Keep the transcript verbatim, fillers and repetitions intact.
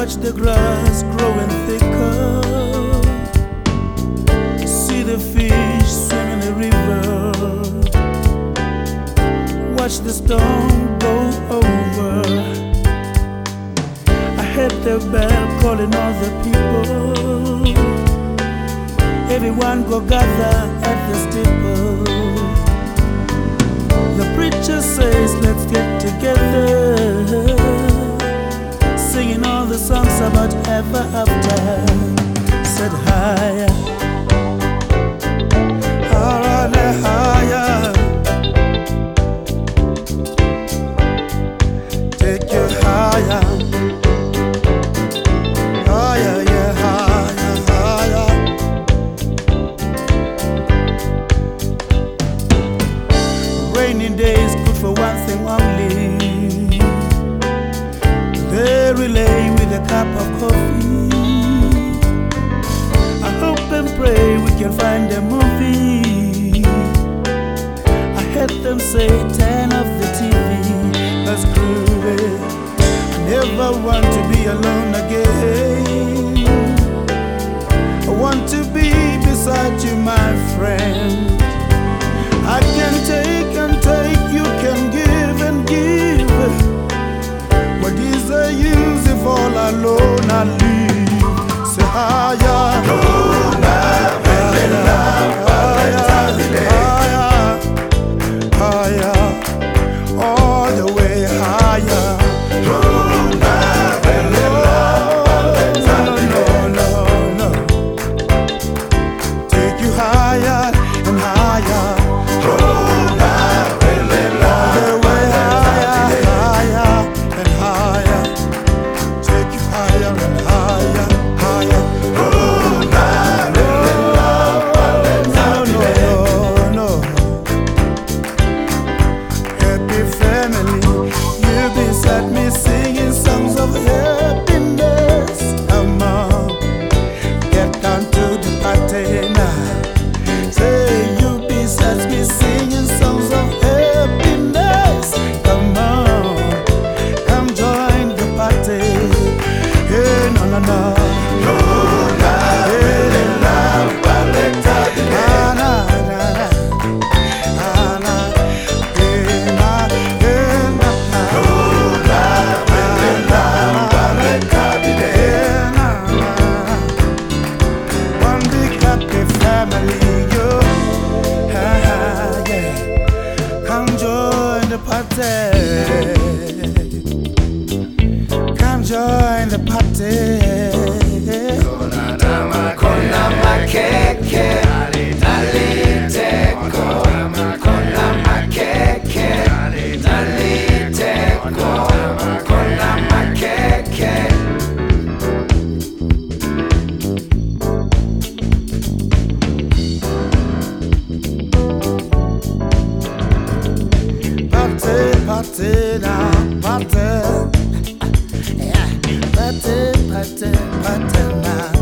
Watch the grass growing thicker, see the fish swim in the river, watch the storm go over. I heard the bell calling all the people, everyone go gather at the steeple. The preacher says let's get together, singing all the songs about ever after. Said higher, higher, higher, take you higher, higher, yeah, higher, higher. Rainy days good for one thing only, they relay with a cup of coffee. I hope and pray we can find a movie. I heard them say turn off the T V, that's groovy. I never want to be alone again. I want to be beside you, my friend. I can take and take, you can give and give. What is the use if all alone I live? Say higher, higher, higher, higher, all the way higher. No, no, no, no. Take you higher and higher. Singing songs of happiness. Come on, get down to the party now. Say you besides me singing songs of happiness. Come on, come join the party. Hey, no, no, no. Come join the party. Kona makeke, naliteko. Kona makeke, naliteko. Kona makeke. Party, party now, party. Yeah, party, party, party now.